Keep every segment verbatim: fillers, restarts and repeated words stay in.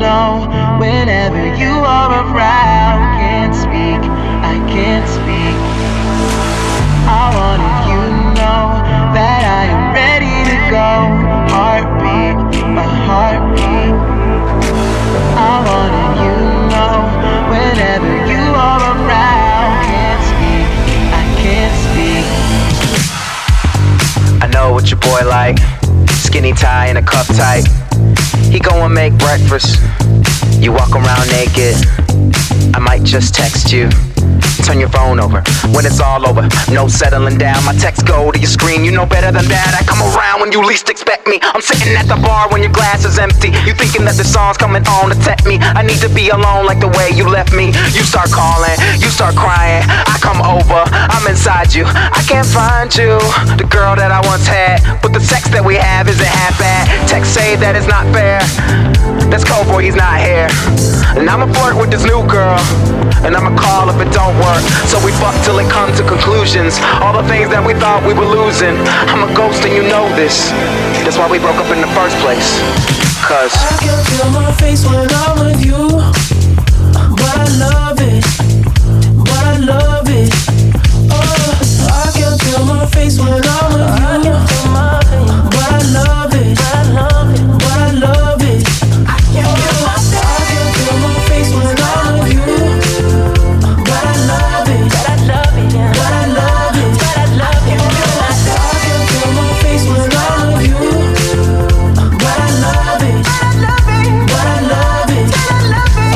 know whenever you are around. Can't speak, I can't speak. I wanted you to know that I am ready to go. Heartbeat, my heartbeat. I wanted you to know whenever you are around. Can't speak, I can't speak. I know what your boy like. Skinny tie and a cup tight. He go and make breakfast. You walk around naked. I might just text you. Turn your phone over when it's all over. No settling down, my texts go to your screen. You know better than that, I come around when you least expect me. I'm sitting at the bar when your glass is empty. You thinking that the song's coming on to tempt me. I need to be alone like the way you left me. You start calling, you start crying. I come over, I'm inside you. I can't find you, the girl that I once had. But the sex that we have isn't half bad. Text say that it's not fair. That's cold boy, he's not here. And I'ma flirt with this new girl. And I'ma call if it don't work. So we fuck till it comes to conclusions. All the things that we thought we were losing. I'm a ghost and you know this. That's why we broke up in the first place. Cause I can feel my face when I'm with you. But I love it. But I love it. Oh, I can feel my face when I'm with you. But I love it. But I love it. But I love it. I can feel my face. I can feel my face when I'm with you. But I love it. But I love it. But I love it. But I love it. I can feel my face when I'm with you. But I love it. But I love it. But I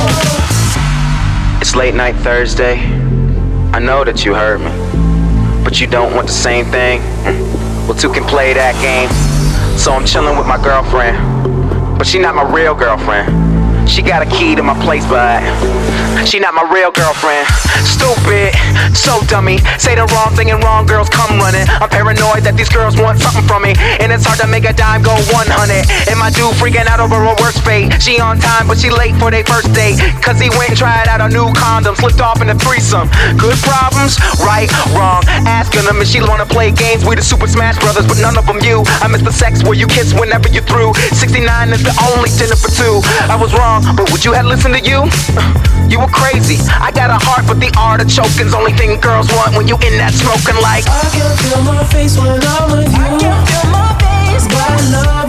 love it. it's late night Thursday. I know that you heard me, but you don't want the same thing. Well, two can play that game. So I'm chilling with my girlfriend, but she not my real girlfriend. She got a key to my place, but she not my real girlfriend. Stupid, so dummy. Say the wrong thing and wrong girls come running. I'm paranoid that these girls want something from me, and it's hard to make a dime go one hundred. And my dude freaking out over her worst fate. She on time, but she late for their first date. Cause he went and tried out a new condom, slipped off in a threesome. Good problems, right, wrong. Asking them if she wanna play games. We the Super Smash Brothers, but none of them you. I miss the sex where you kiss whenever you're through. sixty-nine is the only dinner for two. I was wrong, but would you have listened to you? You were crazy. I got a heart, but the art of choking's only thing girls want when you in that smoking like. I can feel my face when I'm with you. I can feel my face, but I love